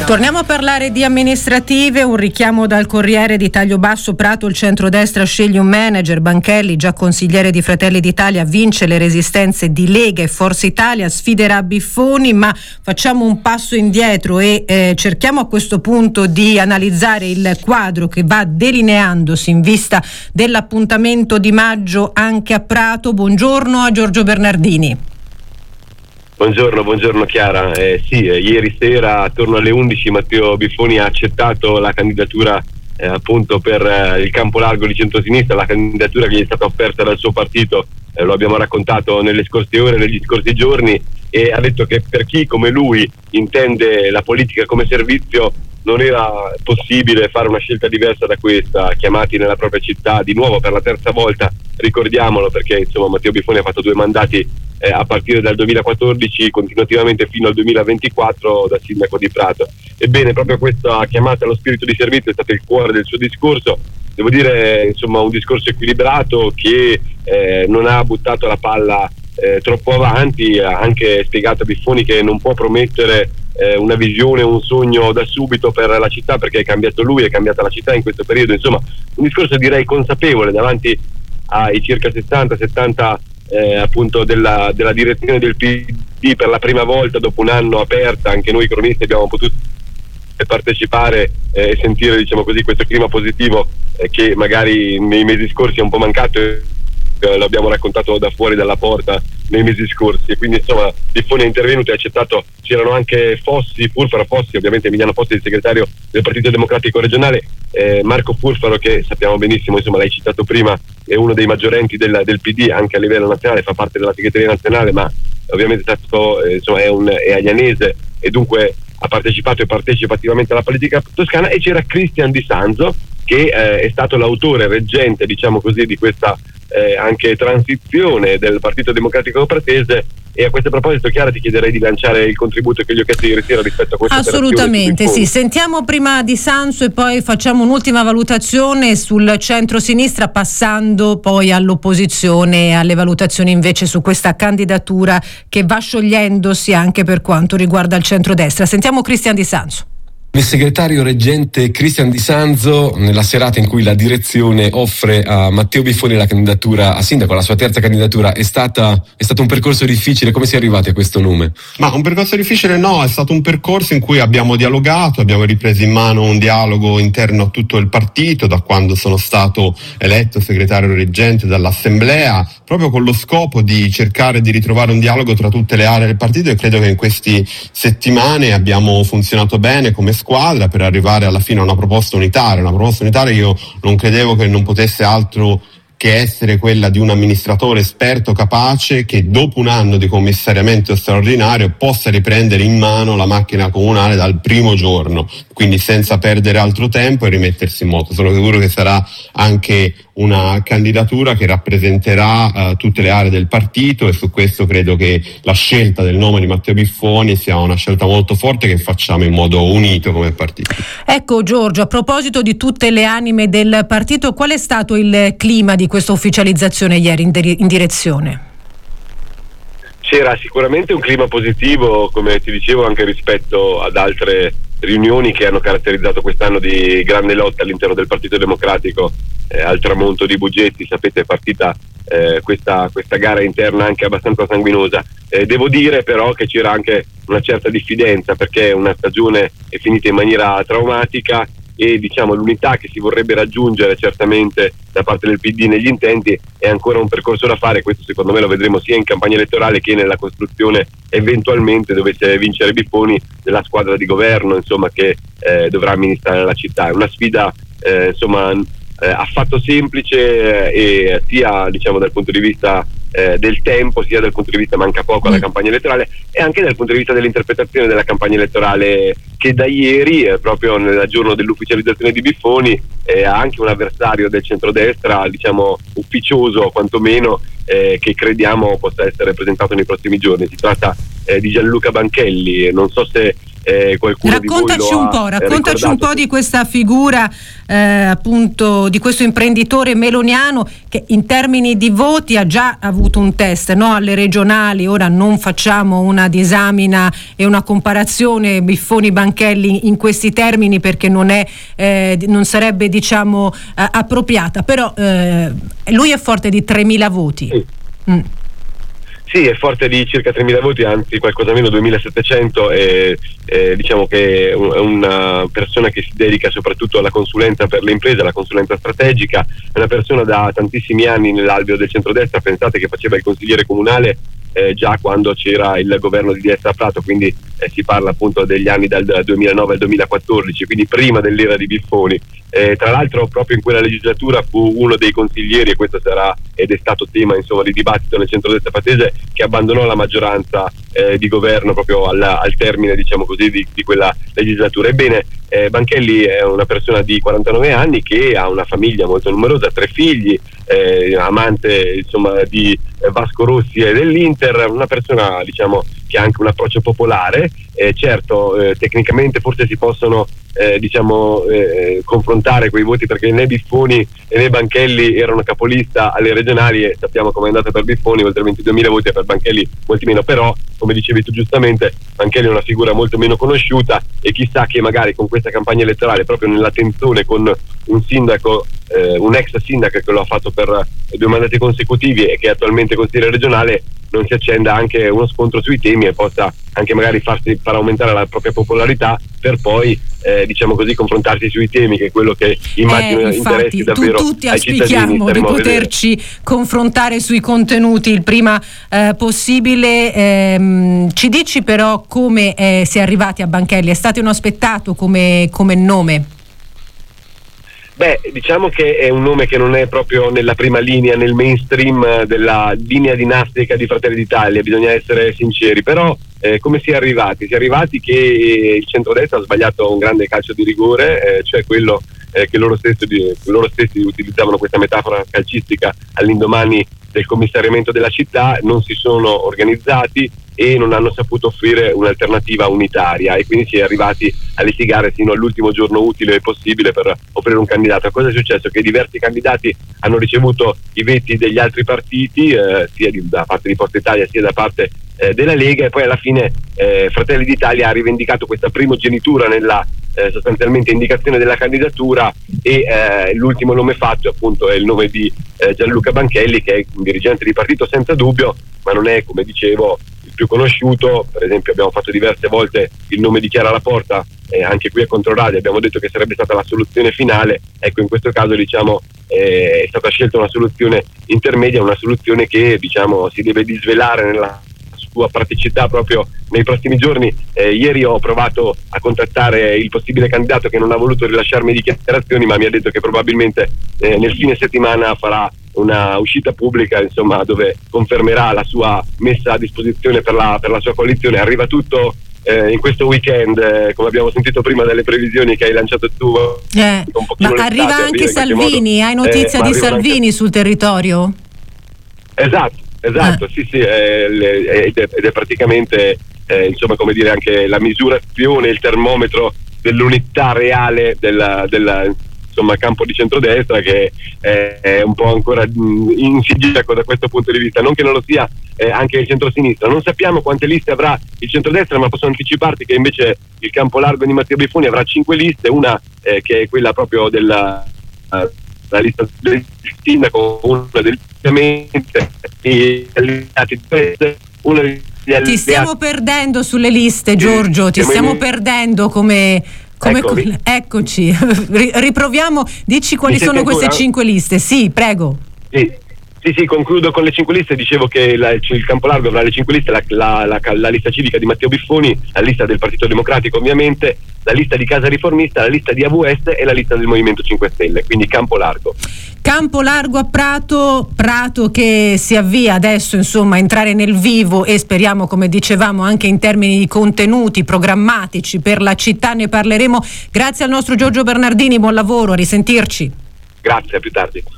Torniamo a parlare di amministrative, un richiamo dal Corriere di taglio basso: Prato, il centrodestra sceglie un manager, Banchelli, già consigliere di Fratelli d'Italia, vince le resistenze di Lega e Forza Italia, sfiderà Biffoni. Ma facciamo un passo indietro e cerchiamo a questo punto di analizzare il quadro che va delineandosi in vista dell'appuntamento di maggio anche a Prato. Buongiorno a Giorgio Bernardini. Buongiorno Chiara. Ieri sera attorno alle 11 Matteo Biffoni ha accettato la candidatura appunto per il campo largo di centrosinistra, la candidatura che gli è stata offerta dal suo partito, lo abbiamo raccontato nelle scorse ore, negli scorsi giorni, e ha detto che per chi come lui intende la politica come servizio non era possibile fare una scelta diversa da questa. Chiamati nella propria città di nuovo per la terza volta, ricordiamolo, perché insomma Matteo Biffoni ha fatto 2 mandati a partire dal 2014 continuativamente fino al 2024 da sindaco di Prato. Ebbene, proprio questa chiamata allo spirito di servizio è stato il cuore del suo discorso. Devo dire, insomma, un discorso equilibrato che non ha buttato la palla troppo avanti. Ha anche spiegato a Biffoni che non può promettere una visione, un sogno da subito per la città, perché è cambiato lui, è cambiata la città in questo periodo. Insomma, un discorso direi consapevole davanti ai circa 60-70 appunto della direzione del PD. Per la prima volta dopo un anno aperta, anche noi cronisti abbiamo potuto partecipare e sentire, diciamo così, questo clima positivo che magari nei mesi scorsi è un po' mancato. Lo abbiamo raccontato da fuori dalla porta nei mesi scorsi, e quindi insomma Biffoni è intervenuto e ha accettato. C'erano anche Furfaro Fossi, ovviamente Emiliano Fossi, il segretario del Partito Democratico regionale, Marco Furfaro, che sappiamo benissimo, insomma l'hai citato prima, è uno dei maggiorenti del PD anche a livello nazionale, fa parte della segreteria nazionale, ma ovviamente è stato, è aglianese e dunque ha partecipato e partecipa attivamente alla politica toscana. E c'era Cristian Di Sanzo, che è stato l'autore reggente, diciamo così, di questa anche transizione del Partito Democratico pratese. E a questo proposito, Chiara, ti chiederei di lanciare il contributo che gli ho chiesto ieri sera rispetto a questa Assolutamente sì. Sentiamo prima Di Sanzo e poi facciamo un'ultima valutazione sul centro-sinistra, passando poi all'opposizione e alle valutazioni invece su questa candidatura che va sciogliendosi anche per quanto riguarda il centrodestra. Sentiamo Cristian Di Sanzo. Il segretario reggente Cristian Di Sanzo, nella serata in cui la direzione offre a Matteo Biffoni la candidatura a sindaco, la sua terza candidatura, è stato un percorso difficile. Come si è arrivati a questo nome? Ma un percorso difficile no, è stato un percorso in cui abbiamo dialogato, abbiamo ripreso in mano un dialogo interno a tutto il partito da quando sono stato eletto segretario reggente dall'assemblea, proprio con lo scopo di cercare di ritrovare un dialogo tra tutte le aree del partito, e credo che in queste settimane abbiamo funzionato bene come squadra per arrivare alla fine a una proposta unitaria. Io non credevo che non potesse altro che essere quella di un amministratore esperto, capace, che dopo un anno di commissariamento straordinario possa riprendere in mano la macchina comunale dal primo giorno, quindi senza perdere altro tempo e rimettersi in moto. Sono sicuro che sarà anche una candidatura che rappresenterà tutte le aree del partito, e su questo credo che la scelta del nome di Matteo Biffoni sia una scelta molto forte che facciamo in modo unito come partito. Ecco Giorgio, a proposito di tutte le anime del partito, qual è stato il clima di questa ufficializzazione ieri in direzione? C'era sicuramente un clima positivo, come ti dicevo, anche rispetto ad altre riunioni che hanno caratterizzato quest'anno di grande lotta all'interno del Partito Democratico al tramonto di Bugetti. Sapete, è partita questa gara interna anche abbastanza sanguinosa. Devo dire però che c'era anche una certa diffidenza, perché una stagione è finita in maniera traumatica e diciamo l'unità che si vorrebbe raggiungere certamente da parte del PD negli intenti è ancora un percorso da fare. Questo secondo me lo vedremo sia in campagna elettorale che nella costruzione, eventualmente dovesse vincere Biffoni, della squadra di governo insomma che dovrà amministrare la città. È una sfida affatto semplice sia diciamo dal punto di vista del tempo, sia dal punto di vista manca poco alla campagna elettorale, e anche dal punto di vista dell'interpretazione della campagna elettorale, che da ieri, proprio nel giorno dell'ufficializzazione di Biffoni, ha anche un avversario del centrodestra, diciamo ufficioso quantomeno, che crediamo possa essere presentato nei prossimi giorni. Si tratta di Gianluca Banchelli. Non so se qualcuno raccontaci di voi raccontaci un po' di questa figura, appunto, di questo imprenditore meloniano che in termini di voti ha già avuto un test, no? Alle regionali. Ora non facciamo una disamina e una comparazione Biffoni-Banchelli in questi termini, perché non sarebbe, diciamo, appropriata, però lui è forte di 3.000 voti. Sì. Sì, è forte di circa 3.000 voti, anzi qualcosa meno, 2.700, e diciamo che è una persona che si dedica soprattutto alla consulenza per le imprese, alla consulenza strategica. È una persona da tantissimi anni nell'alveo del centrodestra. Pensate che faceva il consigliere comunale già quando c'era il governo di destra a Prato, quindi si parla appunto degli anni dal 2009 al 2014, quindi prima dell'era di Biffoni. Tra l'altro proprio in quella legislatura fu uno dei consiglieri, e questo sarà ed è stato tema, insomma, di dibattito nel centrodestra patese, che abbandonò la maggioranza di governo proprio al termine, diciamo così, di quella legislatura. Ebbene, Banchelli è una persona di 49 anni che ha una famiglia molto numerosa, 3 figli, amante, insomma, di Vasco Rossi e dell'Inter, una persona, diciamo, che ha anche un approccio popolare. Certo, tecnicamente forse si possono confrontare quei voti, perché né Biffoni né Banchelli erano capolista alle regionali, e sappiamo come è andata per Biffoni, oltre 22.000 voti, e per Banchelli molti meno. Però, come dicevi tu giustamente, Banchelli è una figura molto meno conosciuta, e chissà che magari con questa campagna elettorale, proprio nella tensione con un sindaco, un ex sindaco che lo ha fatto per 2 mandati consecutivi e che è attualmente consigliere regionale, non si accenda anche uno scontro sui temi e possa anche magari far aumentare la propria popolarità, per poi diciamo così confrontarsi sui temi, che è quello che immagino interessi davvero tutti ai cittadini. auspichiamo di poterci confrontare sui contenuti il prima possibile. Ci dici però come si è arrivati a Banchelli? È stato inaspettato come nome? Beh, diciamo che è un nome che non è proprio nella prima linea, nel mainstream della linea dinastica di Fratelli d'Italia, bisogna essere sinceri. Però come si è arrivati? Si è arrivati che il centrodestra ha sbagliato un grande calcio di rigore, cioè quello che loro stessi utilizzavano questa metafora calcistica all'indomani del commissariamento della città, non si sono organizzati e non hanno saputo offrire un'alternativa unitaria, e quindi si è arrivati a litigare fino all'ultimo giorno utile possibile per offrire un candidato. Cosa è successo? Che diversi candidati hanno ricevuto i veti degli altri partiti, sia da parte di Forza Italia sia da parte della Lega, e poi alla fine Fratelli d'Italia ha rivendicato questa primogenitura nella sostanzialmente indicazione della candidatura, e l'ultimo nome fatto appunto è il nome di Gianluca Banchelli, che è un dirigente di partito senza dubbio, ma non è, come dicevo, il più conosciuto. Per esempio abbiamo fatto diverse volte il nome di Chiara Laporta, anche qui a Controradio abbiamo detto che sarebbe stata la soluzione finale. Ecco, in questo caso diciamo è stata scelta una soluzione intermedia, una soluzione che diciamo si deve disvelare nella sua praticità proprio nei prossimi giorni. Ieri ho provato a contattare il possibile candidato, che non ha voluto rilasciarmi dichiarazioni, ma mi ha detto che probabilmente nel fine settimana farà una uscita pubblica, insomma, dove confermerà la sua messa a disposizione per la sua coalizione. Arriva tutto in questo weekend, come abbiamo sentito prima dalle previsioni che hai lanciato tu. Ma arriva anche Salvini, hai notizia di Salvini anche sul territorio? Esatto, sì, ed è praticamente insomma, come dire, anche la misurazione, il termometro dell'unità reale del insomma campo di centrodestra, che è un po' ancora insidiaco da questo punto di vista. Non che non lo sia anche il centrosinistra. Non sappiamo quante liste avrà il centrodestra, ma posso anticiparti che invece il campo largo di Matteo Biffoni avrà 5 liste, una che è quella proprio della la lista del sindaco, una del e una degli alleati. Ti stiamo perdendo sulle liste, Giorgio, ti stiamo perdendo come eccoci. Riproviamo, dici quali sono queste 5 liste. Sì, prego. Sì, concludo con le 5 liste. Dicevo che il campo largo avrà le 5 liste, la lista civica di Matteo Biffoni, la lista del Partito Democratico ovviamente, la lista di Casa Riformista, la lista di AVS e la lista del Movimento 5 Stelle, quindi campo largo. Campo largo a Prato che si avvia adesso, insomma, a entrare nel vivo, e speriamo, come dicevamo, anche in termini di contenuti programmatici per la città. Ne parleremo. Grazie al nostro Giorgio Bernardini, buon lavoro, a risentirci. Grazie, a più tardi.